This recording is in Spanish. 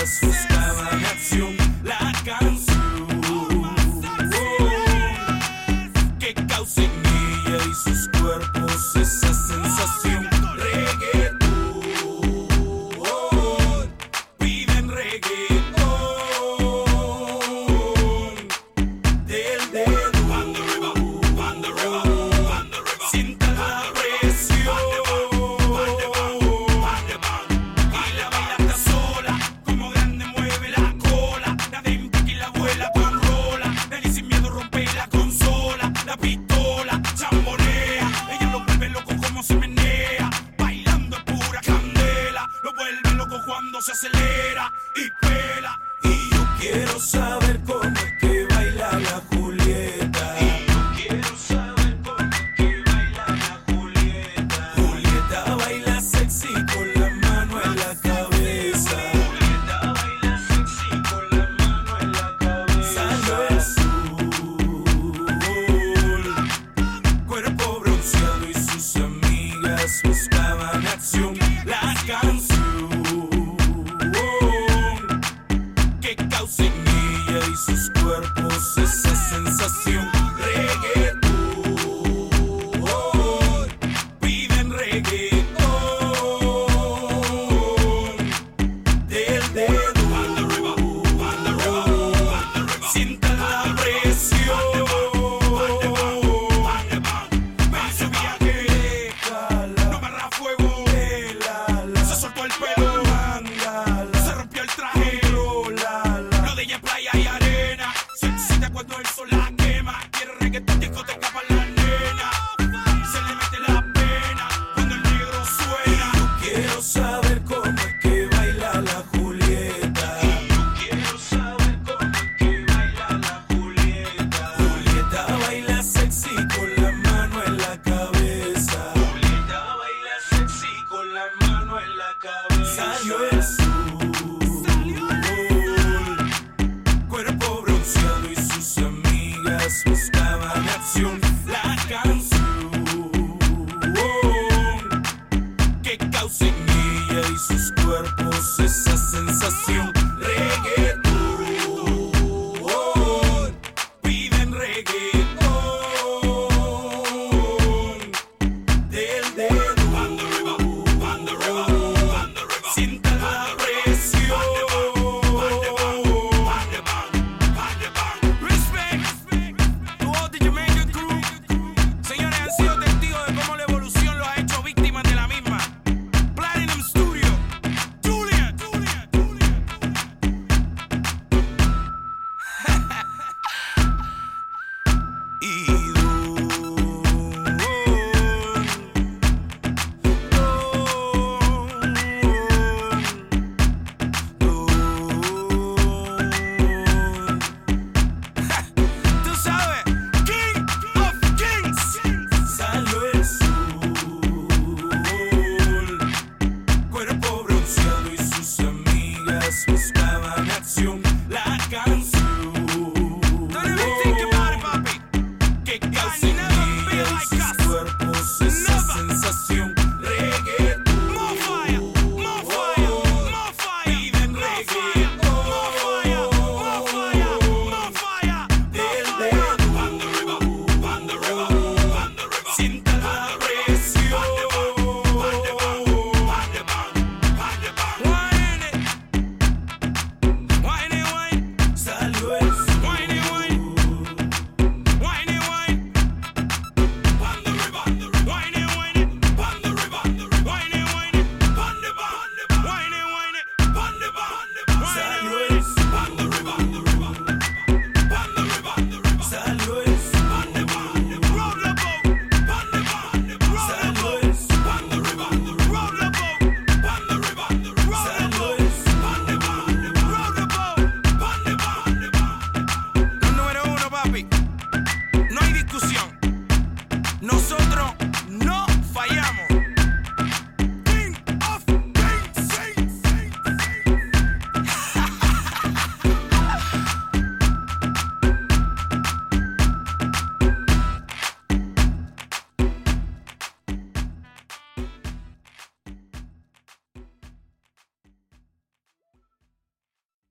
amigas buscaban acción. La canción que causa en ella y sus cuerpos esa sensación. Reggaetón, piden reggaetón. Del dedo, sienta la presión. Y la baila hasta sola, como grande mueve la cola. La de Impiki la abuela con rola. Dani sin miedo rompe la consola. La pistola chambonea, ella lo vuelve loco como se menea. Bailando es pura candela, lo vuelve loco cuando se acelera y pela. Y yo quiero saber cómo es que baila la Julieta. Y yo quiero saber cómo es que baila la Julieta. Julieta baila sexy con la mano en la cabeza. Julieta baila sexy con la mano en la cabeza. Salió el sol, cuerpo bronceado y sus amigas buscaban acción. La canción que causa en ella y sus cuerpos esa sensación. Reggaetón, piden reggaetón. Del dedo, sienta la presión. Me subía que no me arra fuego. Se soltó el pelo, se rompió el traje. Lo de ella es playa y arena. Se excita cuando el sol la quema. Quiere reggaetón, discoteca para la nena. Se le mete la pena cuando el negro suena. Yo quiero saber cómo es que baila la Julieta. Yo quiero saber cómo es que baila la Julieta. Julieta baila sexy con la mano en la cabeza. Julieta baila sexy con la mano en la cabeza. Salió el sol, cuerpo bronceado y sus amigas buscaban acción. La canción que causa en ella y sus cuerpos esa sensación. Reggaetón, piden reggaetón. Del dedo, sienta la presión. Respect to all the Jamaican crew. Señores, han sido testigos de cómo la evolución los ha hecho víctimas de la misma. Platinum Studio, Juliet. Y tú sabes, King of Kings. Salió el sol, cuerpo bronceado y sus amigas buscaban acción. La